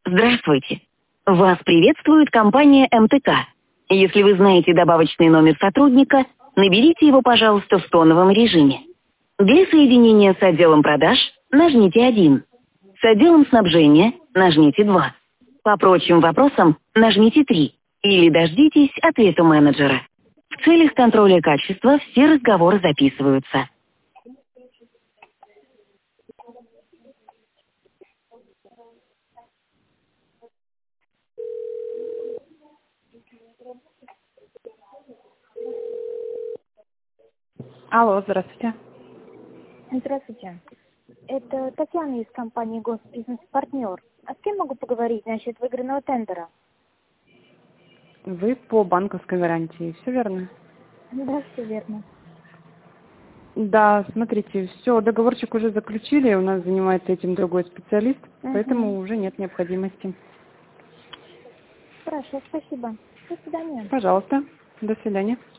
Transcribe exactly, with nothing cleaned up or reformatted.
Здравствуйте. Вас приветствует компания эм тэ ка. Если вы знаете добавочный номер сотрудника, наберите его, пожалуйста, в тоновом режиме. Для соединения с отделом продаж нажмите один. С отделом снабжения нажмите два. По прочим вопросам нажмите три. Или дождитесь ответа менеджера. В целях контроля качества все разговоры записываются. Алло, здравствуйте. Здравствуйте. Это Татьяна из компании «Госбизнес-партнер». А с кем могу поговорить насчет выигранного тендера? Вы по банковской гарантии, все верно? Да, все верно. Да, смотрите, все, договорчик уже заключили, у нас занимается этим другой специалист, Угу. поэтому уже нет необходимости. Хорошо, спасибо. До свидания. Пожалуйста, до свидания.